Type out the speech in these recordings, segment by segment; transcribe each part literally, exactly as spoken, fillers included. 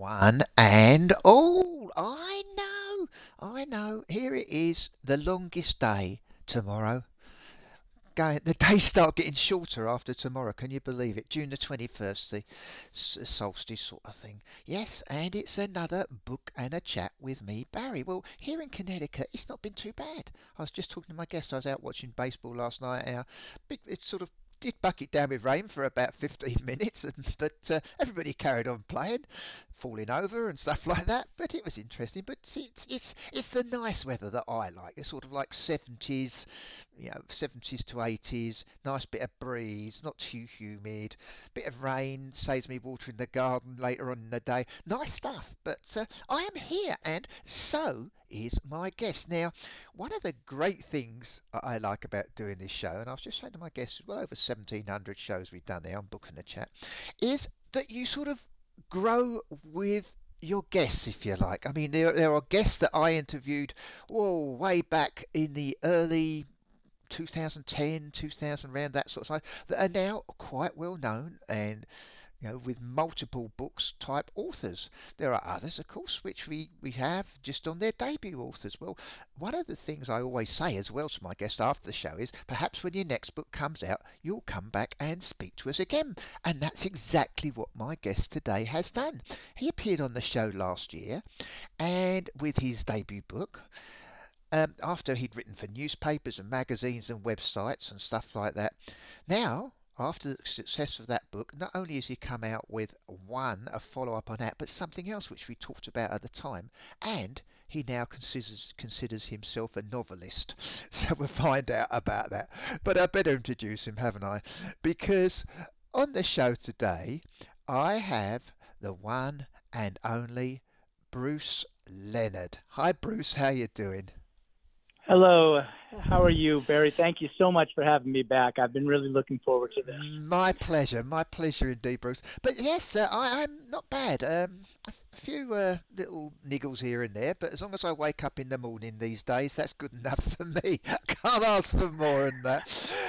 One and all. I know, I know. Here it is, the longest day tomorrow. Going, the days start getting shorter after tomorrow. Can you believe it? June the twenty-first, the solstice sort of thing. Yes, and it's another book and a chat with me, Barry. Well, here in Connecticut, it's not been too bad. I was just talking to my guest. I was out watching baseball last night. Our, it sort of did bucket down with rain for about fifteen minutes, but uh, everybody carried on playing, falling over and stuff like that. But it was interesting. But it's it's it's the nice weather that I like. It's sort of like seventies, you know, seventies to eighties, nice bit of breeze, not too humid, bit of rain, saves me watering the garden later on in the day. Nice stuff. But uh, I am here, and so is my guest. Now, one of the great things I like about doing this show, and I was just saying to my guests, well over seventeen hundred shows we've done now, I'm booking the chat, is that you sort of grow with your guests, if you like. I mean, there, there are guests that I interviewed, whoa, way back in the early two thousand ten, two thousand, around that sort of time, that are now quite well known and, you know, with multiple books type authors. There are others, of course, which we, we have just on their debut authors. Well, one of the things I always say as well to my guests after the show is perhaps when your next book comes out, you'll come back and speak to us again. And that's exactly what my guest today has done. He appeared on the show last year and with his debut book, um, after he'd written for newspapers and magazines and websites and stuff like that. Now, after the success of that book, not only has he come out with one, a follow-up on that, but something else which we talked about at the time, and he now considers considers himself a novelist. So we'll find out about that. But I better introduce him, haven't I? Because on the show today, I have the one and only Bruce Leonard. Hi, Bruce. How you doing? Hello, how are you, Barry? Thank you so much for having me back. I've been really looking forward to this. My pleasure, my pleasure indeed, Bruce. But yes, uh, I, I'm not bad. Um, a few uh, little niggles here and there, but as long as I wake up in the morning these days, that's good enough for me. Can't ask for more than that.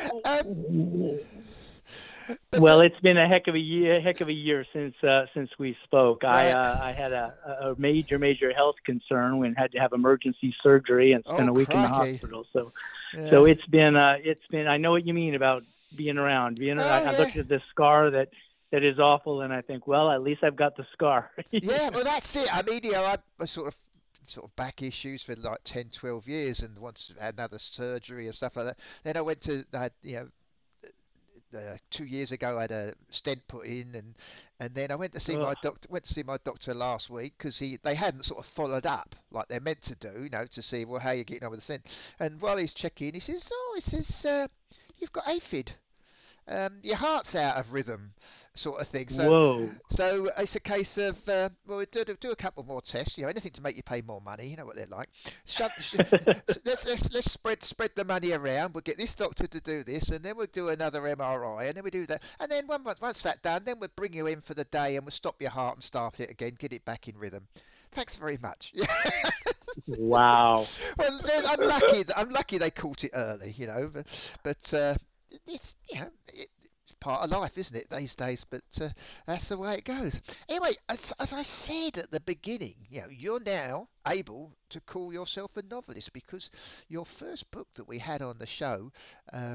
Um, Well, it's been a heck of a year, heck of a year since uh, since we spoke. I right. uh, I had a, a major major health concern and had to have emergency surgery and spend Oh, a week in the crikey. hospital. So Yeah. so it's been uh, it's been. I know what you mean about being around. Being Oh, I, I yeah. looked at this scar that that is awful, and I think, well, at least I've got the scar. Yeah, well, that's it. I mean, you know, I, I sort of sort of back issues for like ten, twelve years, and once had another surgery and stuff like that. Then I went to, I had, you know, uh, two years ago I had a stent put in, and and then I went to see Ugh. my doctor. Went to see my doctor last week because he they hadn't sort of followed up like they're meant to do, you know, to see well how you're getting on with the stent. And while he's checking, he says, "Oh, he says uh, you've got aphid. Um, your heart's out of rhythm." Sort of thing. So, Whoa. so it's a case of uh, well, we do do a couple more tests. You know, anything to make you pay more money. You know what they're like. Shove, sh- let's let's let's spread spread the money around. We'll get this doctor to do this, and then we'll do another M R I, and then we do that, and then once once that's done, then we'll bring you in for the day, and we'll stop your heart and start it again, get it back in rhythm. Thanks very much. Wow. Well, then I'm lucky. that- I'm lucky they caught it early. You know, but but uh, it's you know. It, part of life, isn't it, these days? But uh, that's the way it goes. Anyway, as, as I said at the beginning, you know, you're now able to call yourself a novelist because your first book that we had on the show, um,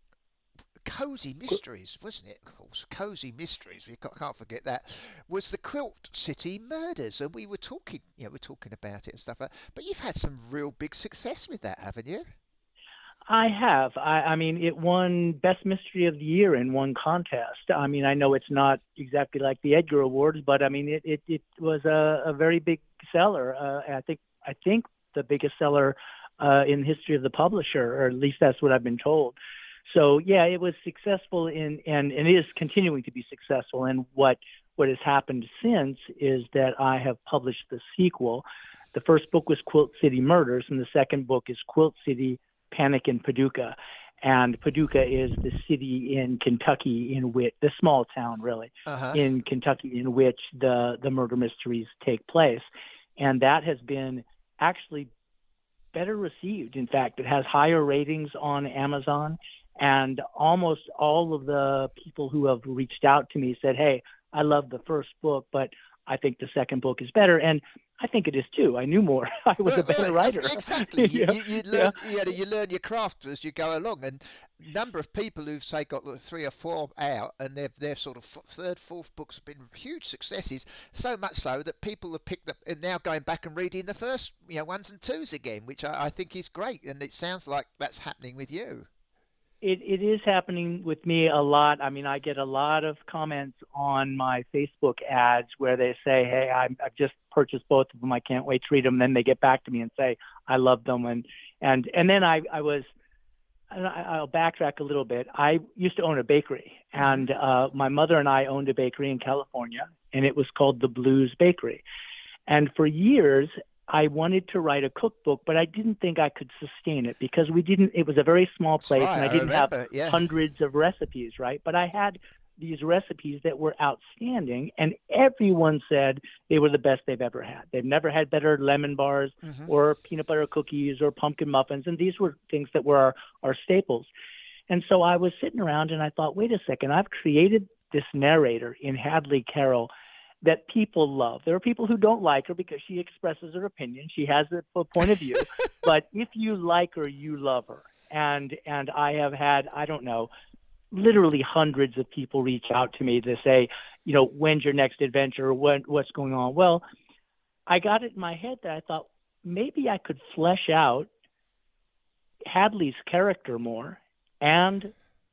Cozy Mysteries, wasn't it? Of course, Cozy Mysteries. We can't forget that. Was the Quilt City Murders, and we were talking, you know, we're talking about it and stuff like that. But you've had some real big success with that, haven't you? I have. I, I mean, it won Best Mystery of the Year in one contest. I mean, I know it's not exactly like the Edgar Awards, but I mean, it it, it was a, a very big seller. Uh, I think I think the biggest seller uh, in the history of the publisher, or at least that's what I've been told. So yeah, it was successful in, and, and it is continuing to be successful. And what what has happened since is that I have published the sequel. The first book was Quilt City Murders, and the second book is Quilt City Panic in Paducah. And Paducah is the city in Kentucky in which, the small town really, Uh-huh. in Kentucky in which the, the murder mysteries take place. And that has been actually better received. In fact, it has higher ratings on Amazon. And almost all of the people who have reached out to me said, hey, I love the first book, but I think the second book is better, and I think it is too. I knew more. I was Well, a better well, writer. exactly. You, yeah. you, you yeah. learn, you know, you learn your craft as you go along, and number of people who've say got like, three or four out, and their their sort of f- third, fourth books have been huge successes. So much so that people have picked up and now going back and reading the first, you know, ones and twos again, which I, I think is great, and it sounds like that's happening with you. It it is happening with me a lot. I mean, I get a lot of comments on my Facebook ads where they say, "Hey, I'm, I've just purchased both of them. I can't wait to read them." Then they get back to me and say, "I love them," and and and then I I was. and I- I'll backtrack a little bit. I used to own a bakery, Hmm. and uh, my mother and I owned a bakery in California, and it was called the Blues Bakery. And for years, I wanted to write a cookbook, but I didn't think I could sustain it because we didn't, it was a very small That's place and right. I I didn't have remember. Yeah. hundreds of recipes, right? But I had these recipes that were outstanding and everyone said they were the best they've ever had. They've never had better lemon bars Hmm. or peanut butter cookies or pumpkin muffins. And these were things that were our, our staples. And so I was sitting around and I thought, wait a second, I've created this narrator in Hadley Carroll that people love. There are people who don't like her because she expresses her opinion. She has a point of view. But if you like her, you love her. And and I have had, I don't know, literally hundreds of people reach out to me to say, you know, when's your next adventure? What what's going on? Well, I got it in my head that I thought maybe I could flesh out Hadley's character more and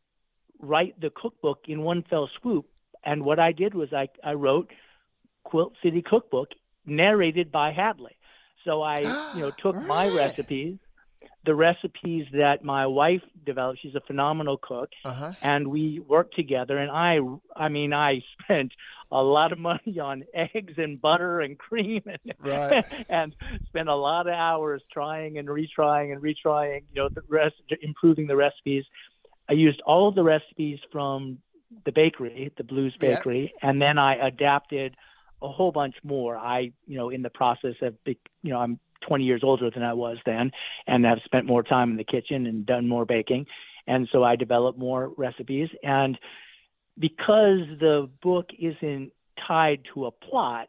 write the cookbook in one fell swoop. And what I did was I, I wrote Quilt City Cookbook narrated by Hadley. So I, you know, took my Right. recipes, the recipes that my wife developed. She's a phenomenal cook, Uh-huh. and we worked together. And I, I mean, I spent a lot of money on eggs and butter and cream, Right. and, and spent a lot of hours trying and retrying and retrying. You know, the rest, improving the recipes. I used all of the recipes from the bakery, the Blues Yeah. Bakery, and then I adapted a whole bunch more. I, you know, in the process of, you know, I'm twenty years older than I was then, and have spent more time in the kitchen and done more baking. And so I developed more recipes. And because the book isn't tied to a plot,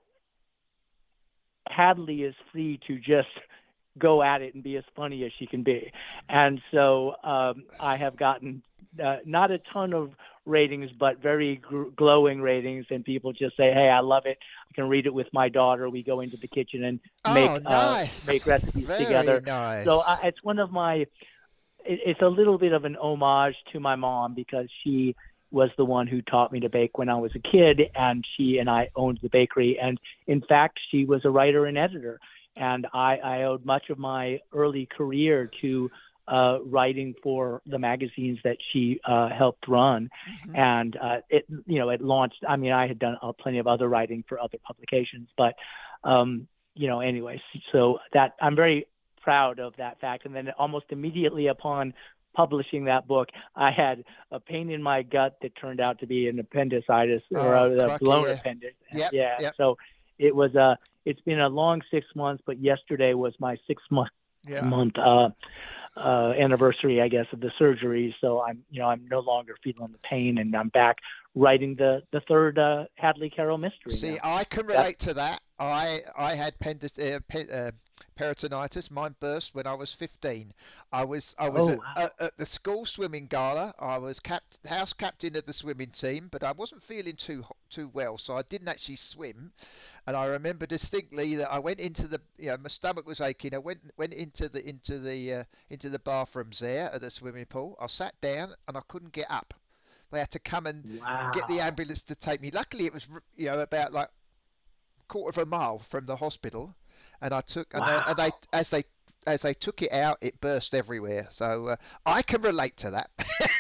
Hadley is free to just go at it and be as funny as she can be. And so um, I have gotten uh, not a ton of ratings, but very gr- glowing ratings. And people just say, "Hey, I love it. I can read it with my daughter. We go into the kitchen and make Oh, uh, nice. make recipes Very together." So nice. I, it's one of my. It, it's a little bit of an homage to my mom because she was the one who taught me to bake when I was a kid, and she and I owned the bakery. And in fact, she was a writer and editor. And I, I owed much of my early career to uh, writing for the magazines that she uh, helped run. Hmm. And uh, it, you know, it launched. I mean, I had done uh, plenty of other writing for other publications, but um, you know, anyway. So that I'm very proud of that fact. And then almost immediately upon publishing that book, I had a pain in my gut that turned out to be an appendicitis or Oh, a, a crikey, blown yeah. appendix. Yep, Yeah. yep, So it was a. It's been a long six months, but yesterday was my six month yeah. month uh, uh, anniversary, I guess, of the surgery. So I'm, you know, I'm no longer feeling the pain, and I'm back writing the the third uh, Hadley Carroll mystery See, now. I can That's relate to that. I I had pendis, uh, pe- uh, peritonitis. Mine burst when I was fifteen. I was I was oh at, wow. at, at the school swimming gala. I was cap house captain of the swimming team, but I wasn't feeling too ho- too well, so I didn't actually swim. And I remember distinctly that I went into the, you know, my stomach was aching. I went went into the into the uh, into the bathrooms there at the swimming pool. I sat down and I couldn't get up. They had to come and get the Wow. ambulance to take me. Luckily, it was, you know, about like quarter of a mile from the hospital, and I took and they, and they Wow. as they as they took it out, it burst everywhere. So uh, I can relate to that.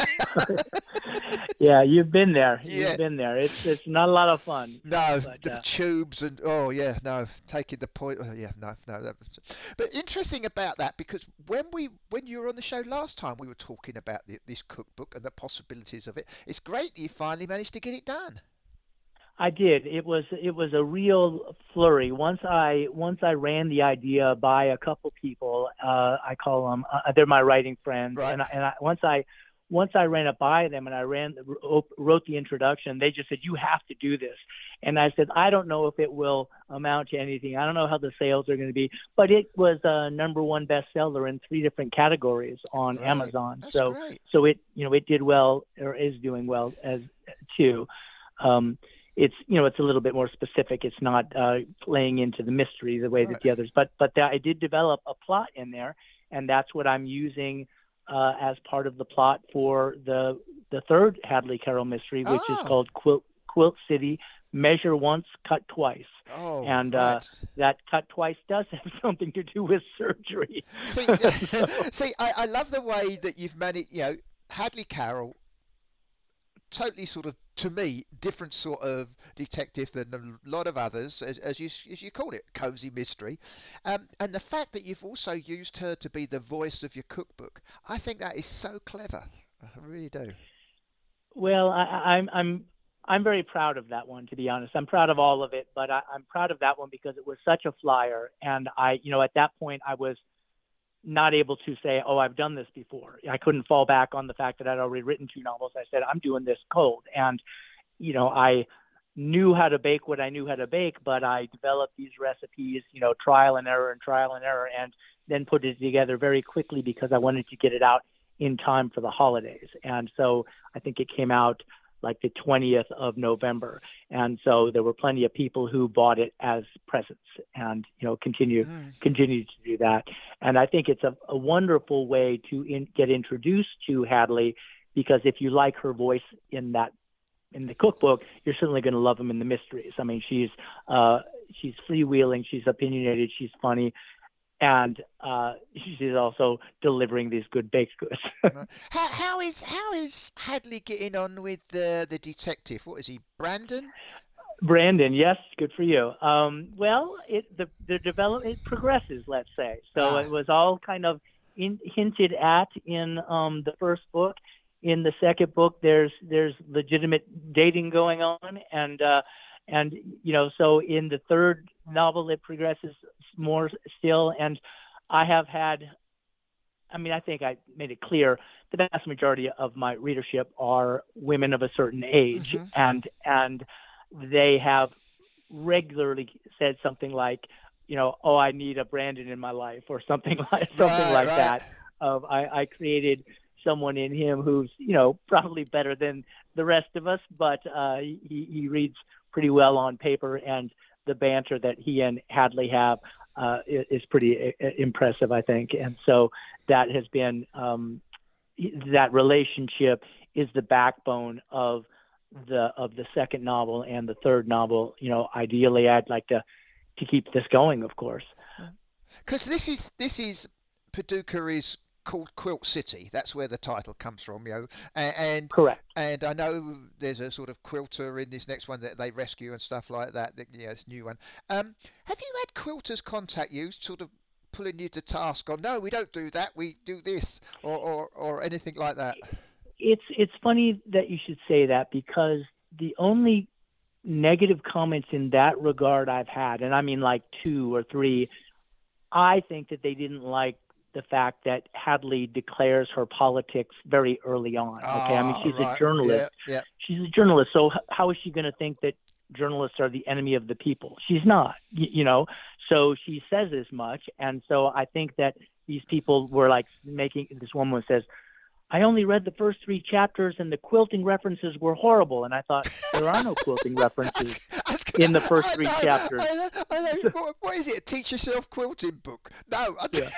Yeah, you've been there. You've Yeah. been there. It's it's not a lot of fun, No, but the uh, tubes and oh yeah, no, taking the point. Oh, yeah, no, no. That was, but interesting about that because when we when you were on the show last time, we were talking about the, this cookbook and the possibilities of it. It's great that you finally managed to get it done. I did. It was it was a real flurry. Once I once I ran the idea by a couple people. Uh, I call them. Uh, they're my writing friends, Right. and I, and I, once I once I ran it by them and I ran wrote the introduction, they just said, you have to do this. And I said, I don't know if it will amount to anything. I don't know how the sales are going to be, but it was a number one bestseller in three different categories on Right. Amazon. That's so great. so it you know it did well, or is doing well as too. Um, it's you know it's a little bit more specific. It's not uh, playing into the mystery the way Right. that the others. But but I did develop a plot in there, and that's what I'm using uh, as part of the plot for the the third Hadley Carroll mystery, which Oh. is called Quilt Quilt City. Measure once, cut twice. Oh, and right. uh, that cut twice does have something to do with surgery. See, So, see, I, I love the way that you've managed. You know, Hadley Carroll, totally sort of, to me, different sort of detective than a lot of others, as, as you as you call it, cozy mystery. Um, and the fact that you've also used her to be the voice of your cookbook, I think that is so clever. I really do. well, I, I'm I'm I'm very proud of that one, to be honest. I'm proud of all of it, but I, I'm proud of that one because it was such a flyer, and I, you know, at that point I was not able to say, oh, I've done this before. I couldn't fall back on the fact that I'd already written two novels. I said, I'm doing this cold. And, you know, I knew how to bake what I knew how to bake, but I developed these recipes, you know, trial and error and trial and error, and then put it together very quickly because I wanted to get it out in time for the holidays. And so I think it came out like the twentieth of November. And so there were plenty of people who bought it as presents and, you know, continue, Mm. continue to do that. And I think it's a, a wonderful way to in, get introduced to Hadley, because if you like her voice in that, in the cookbook, you're certainly going to love him in the mysteries. I mean, she's, uh, she's freewheeling, she's opinionated, she's funny. And uh, she's also delivering these good baked goods. Right. How how is how is Hadley getting on with the the detective? What is he, Brandon? Brandon, yes, good for you. Um, well, it the the development it progresses, let's say. So Ah. it was all kind of in, hinted at in um, the first book. In the second book, there's there's legitimate dating going on, and uh, and you know, so in the third novel, it progresses more still. And I have had, I mean, I think I made it clear the vast majority of my readership are women of a certain age, Mhm. and and they have regularly said something like, you know, oh, I need a Brandon in my life, or something like something Right, like right. that. Of I, I created someone in him who's, you know, probably better than the rest of us, but uh, he he reads pretty well on paper, and the banter that he and Hadley have uh, is, is pretty uh, impressive, I think. And so that has been um, that relationship is the backbone of the of the second novel and the third novel. You know, ideally, I'd like to to keep this going, of course. Because this is this is Paducah is called Quilt City. That's where the title comes from, you know. And and, Correct. and I know there's a sort of quilter in this next one that they rescue and stuff like that. that yeah, it's a new one. Um, have you had quilters contact you, sort of pulling you to task on, no, we don't do that, we do this, or or, or anything like that? It's it's funny that you should say that, because the only negative comments in that regard I've had, and I mean like two or three, I think that they didn't like the fact that Hadley declares her politics very early on. Okay, I mean, Ah, she's right. a journalist. Yeah, yeah. She's a journalist, so h- how is she going to think that journalists are the enemy of the people? She's not, y- you know. So she says as much, and so I think that these people were like making. This woman says, I only read the first three chapters and the quilting references were horrible. And I thought, there are no quilting references I was gonna- in the first I three know, chapters. I know, I know. What, what is it? A teach yourself quilting book? No. I Yeah.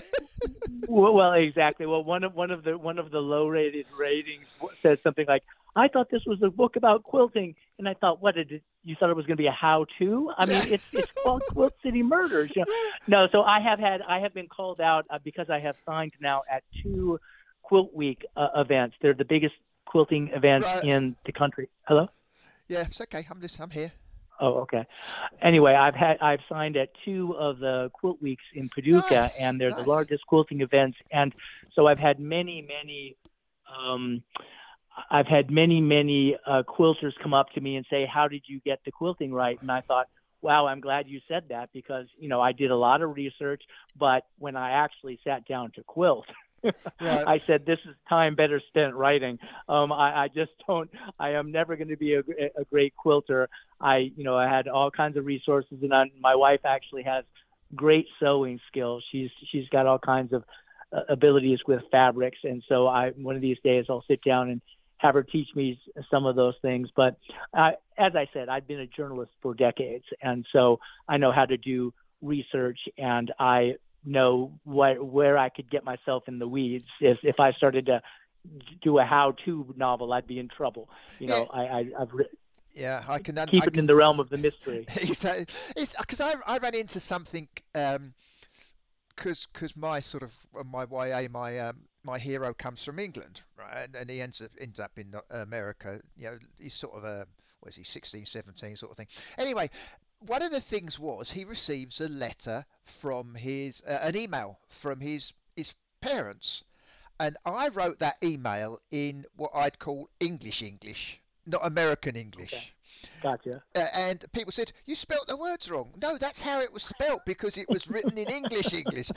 Well, well, exactly. Well, one of one of the one of the low-rated ratings w- said something like, "I thought this was a book about quilting," and I thought, "What did it, you thought it was going to be a how-to?" I mean, it's it's called Quilt City Murders. You know? No, so I have had I have been called out uh, because I have signed now at two Quilt Week uh, events. They're the biggest quilting events Right. in the country. Hello? Yeah, it's okay. I'm just, I'm here. Oh, okay. Anyway, I've had I've signed at two of the quilt weeks in Paducah, Nice, and they're nice. the largest quilting events. And so I've had many, many, um, I've had many, many uh, quilters come up to me and say, "How did you get the quilting right?" And I thought, wow, I'm glad you said that, because you know I did a lot of research, but when I actually sat down to quilt, Right. I said, this is time better spent writing. Um, I, I just don't, I am never going to be a, a great quilter. I, you know, I had all kinds of resources, and I, my wife actually has great sewing skills. She's, she's got all kinds of uh, abilities with fabrics. And so I, one of these days I'll sit down and have her teach me some of those things. But I, as I said, I've been a journalist for decades. And so I know how to do research, and I know what, where I could get myself in the weeds. If, if I started to do a how-to novel, I'd be in trouble. You know, Yeah. I, I, I've written, Yeah, I can. un- keep I it in can. the realm of the mystery. Exactly. It's because I I ran into something. Um, because because my sort of uh, my Y A my um, my hero comes from England, right, and, and he ends up ends up in uh, America. You know, he's sort of a what is he, sixteen, seventeen sort of thing. Anyway, one of the things was he receives a letter from his uh, an email from his his parents, and I wrote that email in what I'd call English English, not American Okay. English. Gotcha. Uh, and people said, "You spelt the words wrong." No, that's how it was spelt because it was written in English English.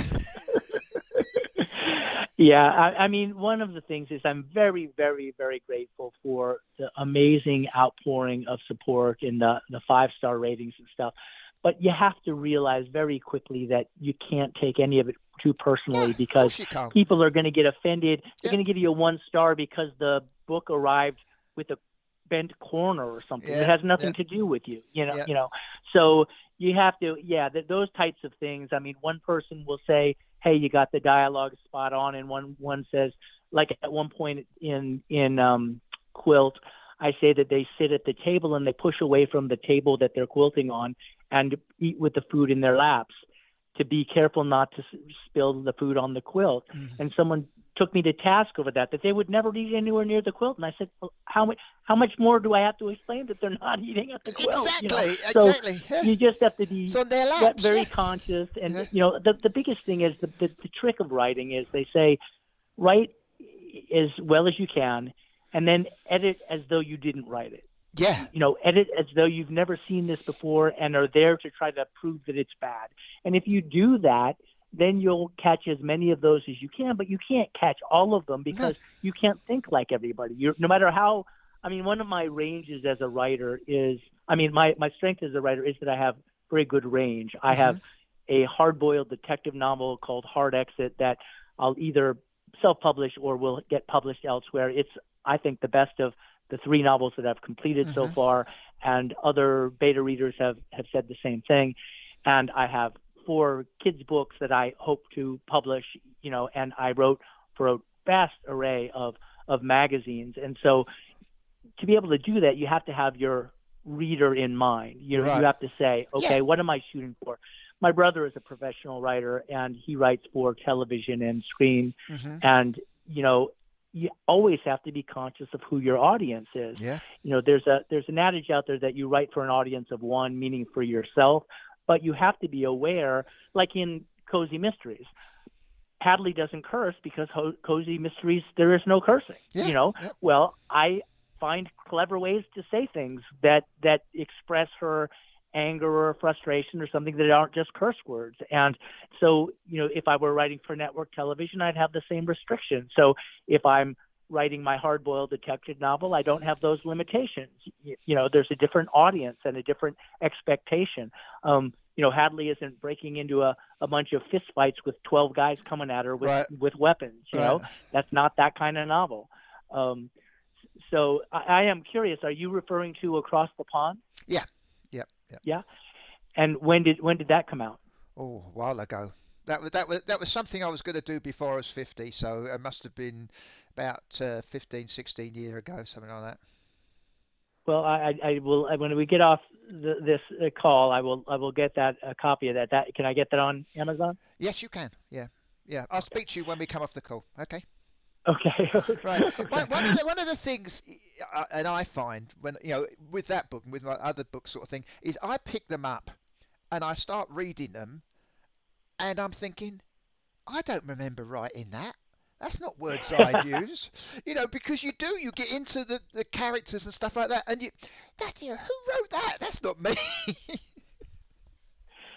Yeah, I, I mean, one of the things is I'm very, very, very grateful for the amazing outpouring of support in the, the five-star ratings and stuff. But you have to realize very quickly that you can't take any of it too personally, Yeah, of because course you can't. people are going to get offended. They're Yeah, going to give you a one star because the book arrived with a bent corner or something. yeah, It has yeah, nothing to do with you, you know, yeah. you know. So you have to, yeah, th- those types of things. I mean, one person will say, "Hey, you got the dialogue spot on," and one one says, like at one point in in um, Quilt, I say that they sit at the table and they push away from the table that they're quilting on and eat with the food in their laps to be careful not to s- spill the food on the quilt. Mhm. And someone took me to task over that, that they would never eat anywhere near the quilt. And I said, well, how much, how much more do I have to explain that they're not eating at the quilt? You know, Exactly, so exactly. Yeah. you just have to It's be on their ve- laps. very Yeah, conscious. And, yeah, you know, the, the biggest thing is the, the, the trick of writing is they say, write as well as you can, and then edit as though you didn't write it. yeah. You know, edit as though you've never seen this before and are there to try to prove that it's bad. And if you do that, then you'll catch as many of those as you can, but you can't catch all of them No. because you can't think like everybody. You're, no matter how, I mean, one of my ranges as a writer is, I mean, my, my strength as a writer is that I have very good range. I Mm-hmm. have a hard-boiled detective novel called Hard Exit that I'll either self-publish or will get published elsewhere. It's, I think, the best of the three novels that I've completed so Mm-hmm. far, and other beta readers have, have said the same thing. And I have four kids' books that I hope to publish, you know, and I wrote for a vast array of, of magazines. And so to be able to do that, you have to have your reader in mind. You know, Right. you have to say, okay, Yeah. what am I shooting for? My brother is a professional writer, and he writes for television and screen. Mm-hmm. And, you know, you always have to be conscious of who your audience is. Yeah. You know, there's a there's an adage out there that you write for an audience of one, meaning for yourself, but you have to be aware, like in Cozy Mysteries. Hadley doesn't curse because ho- Cozy Mysteries, there is no cursing. Yeah. You know, Yep. well, I find clever ways to say things that that express her anger or frustration or something that aren't just curse words. And so, you know, if I were writing for network television, I'd have the same restrictions. So if I'm writing my hard-boiled detective novel, I don't have those limitations. You, you know, there's a different audience and a different expectation. Um, you know, Hadley isn't breaking into a, a bunch of fistfights with twelve guys coming at her with, Right. with weapons. You know, Right. that's not that kind of novel. Um, so I, I am curious, are you referring to Across the Pond? Yeah. Yep. Yep. Yeah. And when did when did that come out? Oh, a while ago. That was that was that was something I was going to do before I was fifty, so it must have been about uh, fifteen, sixteen year ago, something like that. Well, I, I I will when we get off the, this uh, call, I will I will get that a copy of that. That can I get that on Amazon? Yes, you can. Yeah. Yeah. I'll Okay. speak to you when we come off the call. Okay. Okay. Right. Okay. One, one of the one of the things, uh, and I find when you know with that book and with my other book sort of thing, is I pick them up and I start reading them, and I'm thinking, I don't remember writing that. That's not words I'd use, you know, because you do. You get into the, the characters and stuff like that, and you, that, you know, who wrote that? That's not me.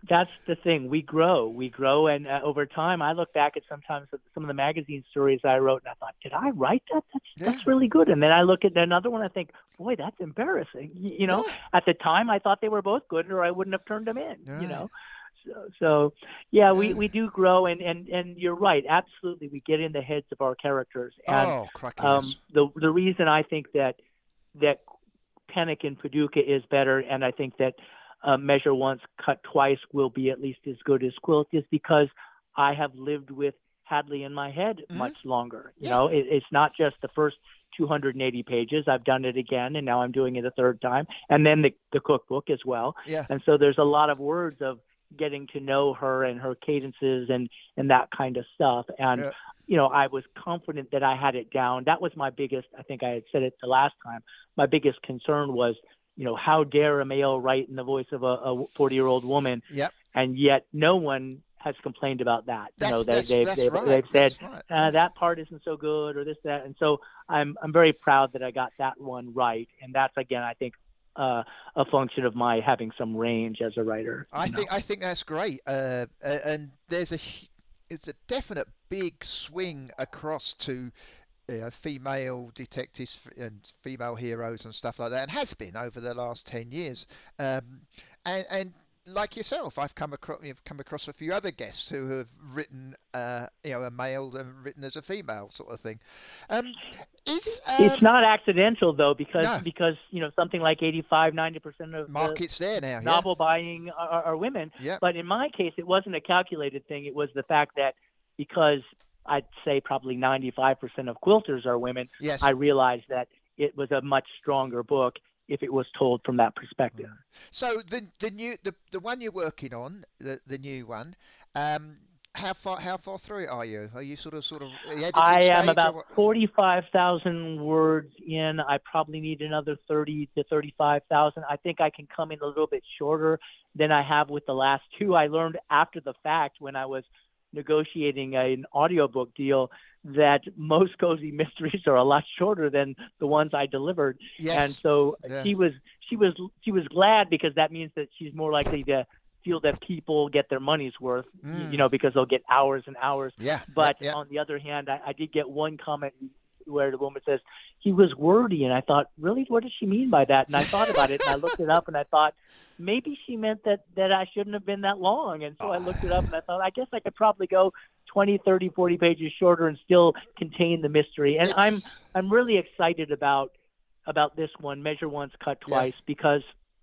that's the thing. We grow, we grow, and uh, over time, I look back at sometimes at some of the magazine stories I wrote, and I thought, did I write that? That's Yeah. that's really good. And then I look at another one, I think, boy, that's embarrassing. You, you know, Yeah. at the time, I thought they were both good, or I wouldn't have turned them in. Right. You know, so, so yeah, Yeah. we, we do grow, and, and, and you're right, absolutely. We get in the heads of our characters, and Oh, crikey, um, yes. the the reason I think that that Panic in Paducah is better, and I think that uh, Measure Once, Cut Twice will be at least as good as Quilt, is because I have lived with Hadley in my head Mhm. much longer. You Yeah. know, it, it's not just the first two hundred eighty pages. I've done it again, and now I'm doing it a third time, and then the, the cookbook as well. Yeah. And so there's a lot of words of getting to know her and her cadences and, and that kind of stuff. And, Yeah. you know, I was confident that I had it down. That was my biggest, I think I had said it the last time, my biggest concern was, you know, how dare a male write in the voice of a forty-year-old woman? Yep. And yet no one has complained about that. That's, you know, they, that's, they've, that's they've, right. they've said, That's right. uh, that part isn't so good or this, that. And so I'm, I'm very proud that I got that one right. And that's, again, I think, uh, a function of my having some range as a writer. I you know. think I think that's great. Uh, a- and there's a hu- it's a definite big swing across to you know, female detectives f- and female heroes and stuff like that, and has been over the last ten years. Um, and and like yourself, I've come across you've come across a few other guests who have written, uh, you know, a male and written as a female sort of thing. Um, is um, It's not accidental though, because no. because you know something like eighty-five, ninety percent of the markets there now. novel buying are, are women. Yeah. But in my case, it wasn't a calculated thing. It was the fact that because I'd say probably ninety-five percent of quilters are women, Yes. I realized that it was a much stronger book if it was told from that perspective. So the the new the, the one you're working on, the the new one, um, how far how far through it are you? Are you sort of sort of the editing I am stage or about what? forty-five thousand words in. I probably need another thirty to thirty-five thousand. I think I can come in a little bit shorter than I have with the last two. I learned after the fact when I was negotiating an audiobook deal that most cozy mysteries are a lot shorter than the ones I delivered. Yes. And so Yeah. she was she was she was glad because that means that she's more likely to feel that people get their money's worth, Mm. you know, because they'll get hours and hours. Yeah. But yeah, yeah. on the other hand, I, I did get one comment where the woman says, he was wordy. And I thought, really, what does she mean by that? And I thought about it and I looked it up and I thought, maybe she meant that, that I shouldn't have been that long. And so I looked it up and I thought, I guess I could probably go twenty, thirty, forty pages shorter and still contain the mystery. And It's- I'm, I'm really excited about, about this one, Measure Once, Cut Yeah. Twice, because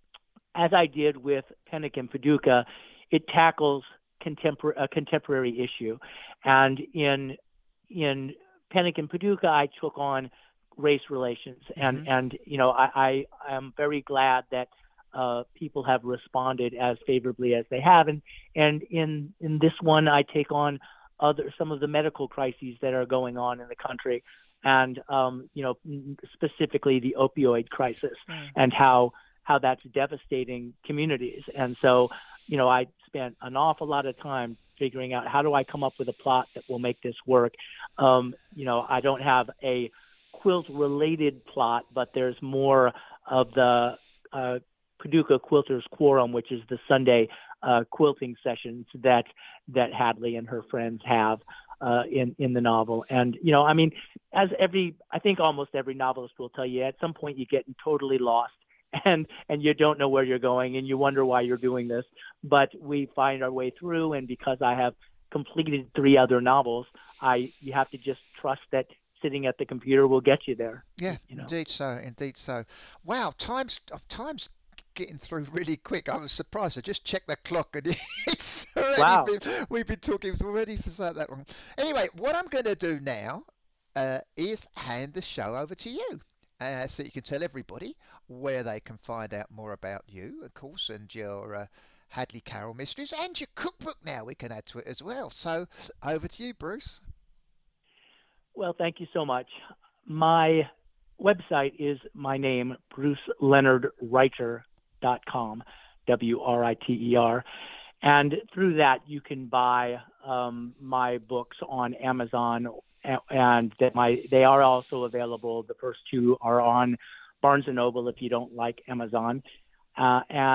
as I did with Panic in Paducah, it tackles contempor- a contemporary issue. And in, in Panic in Paducah, I took on race relations. And, Mhm. and you know, I, I am very glad that uh, people have responded as favorably as they have. And, and in, in this one, I take on other some of the medical crises that are going on in the country. And, um, you know, specifically the opioid crisis Mm. and how how that's devastating communities. And so, you know, I spent an awful lot of time figuring out how do I come up with a plot that will make this work. Um, you know, I don't have a quilt-related plot, but there's more of the uh, Paducah Quilters Quorum, which is the Sunday uh, quilting sessions that that Hadley and her friends have uh, in in the novel. And you know, I mean, as every I think almost every novelist will tell you, at some point you get totally lost. And and you don't know where you're going, and you wonder why you're doing this. But we find our way through, and because I have completed three other novels, I you have to just trust that sitting at the computer will get you there. Yeah, you know? indeed so, indeed so. Wow, time's uh, time's getting through really quick. I was surprised. I just checked the clock and it's already Wow. been, we've been talking already for so that long. Anyway, what I'm going to do now uh, is hand the show over to you. Uh, so you can tell everybody where they can find out more about you, of course, and your uh, Hadley Carroll mysteries, and your cookbook now we can add to it as well. So over to you, Bruce. Well, thank you so much. My website is my name, bruce leonard writer dot com, W R I T E R. And through that, you can buy um, my books on Amazon, and that my they are also available. The first two are on Barnes and Noble if you don't like Amazon. Uh, and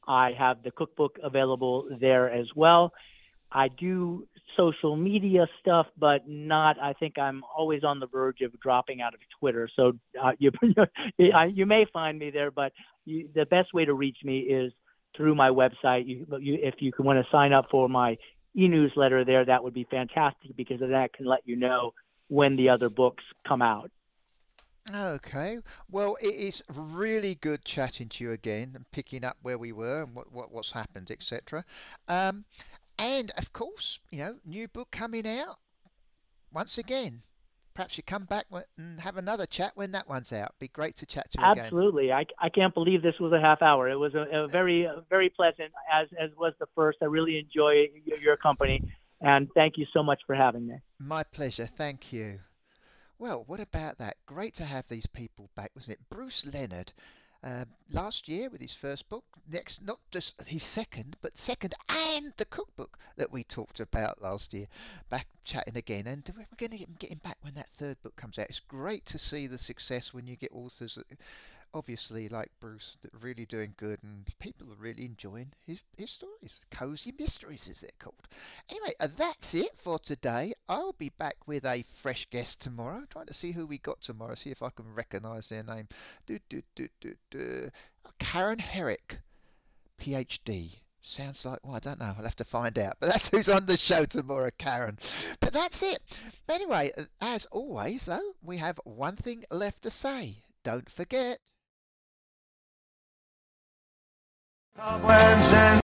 I have the cookbook available there as well. I do social media stuff, but not. I think I'm always on the verge of dropping out of Twitter. So uh, you you may find me there, but you, the best way to reach me is through my website. You, you, if you can want to sign up for my e-newsletter there, that would be fantastic, because that can let you know when the other books come out. Okay. Well, it is really good chatting to you again and picking up where we were and what, what what's happened, et cetera. Um, and of course, you know, new book coming out once again. Perhaps you come back and have another chat when that one's out. Be great to chat to you again. Absolutely. I, I can't believe this was a half hour. It was a, a very uh, very pleasant, as as was the first. I really enjoy your, your company, and thank you so much for having me. My pleasure. Thank you. Well, what about that? Great to have these people back, wasn't it? Bruce Leonard, uh, last year with his first book, next, not just his second, but second and the cookbook that we talked about last year. Back chatting again, and we're going to get him back when that third book comes out. It's great to see the success when you get authors that, obviously, like Bruce, that are really doing good, and people are really enjoying his, his stories. Cozy Mysteries, as they're called. Anyway, uh, that's it for today. I'll be back with a fresh guest tomorrow. Trying to see who we got tomorrow, see if I can recognise their name. Do, do, do, do, do. Karen Herrick, PhD. Sounds like, well, I don't know. I'll have to find out. But that's who's on the show tomorrow, Karen. But that's it. But anyway, as always, though, we have one thing left to say. Don't forget. Cobwebs and